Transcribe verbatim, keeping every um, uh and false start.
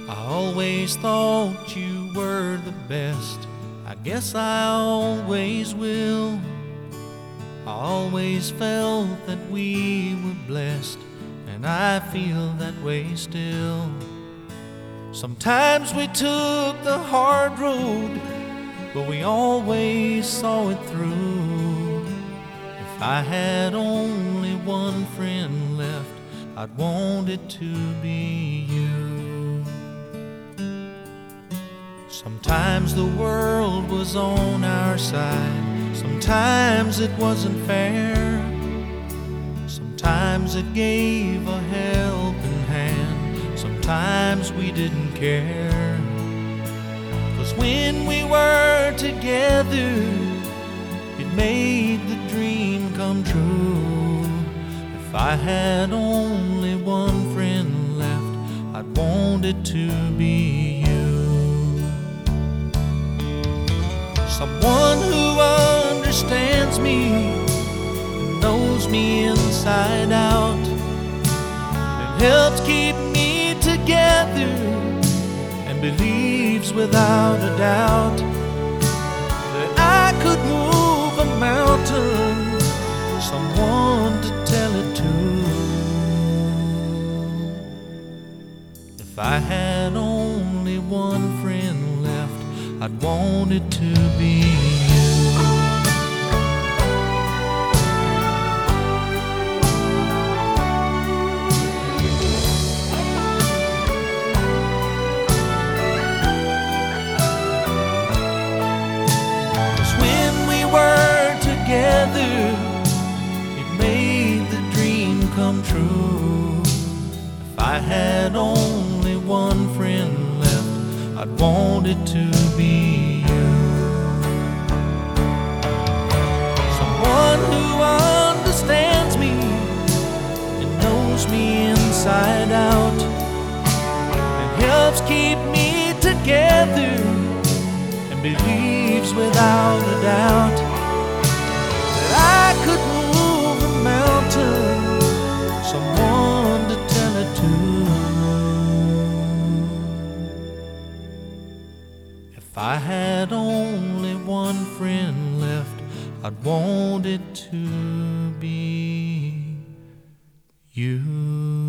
I always thought you were the best. I guess I always will. I always felt that we were blessed, and I feel that way still. Sometimes we took the hard road, but we always saw it through. If I had only one friend left, I'd want it to be you. Sometimes the world was on our side, sometimes it wasn't fair. Sometimes it gave a helping hand, sometimes we didn't care. 'Cause when we were together, it made the dream come true. If I had only one friend left, I'd want it to be you. Someone who understands me, knows me inside out, and helps keep me together, and believes without a doubt that I could move a mountain. Someone to tell it to. If I had only one friend left, I'd want it to be you. Together, it made the dream come true. If I had only one friend left, I'd want it to be you. Someone who understands me and knows me inside out, and helps keep me together, and believes without a doubt I could move a mountain. Someone to tell it to. If I had only one friend left, I'd want it to be you.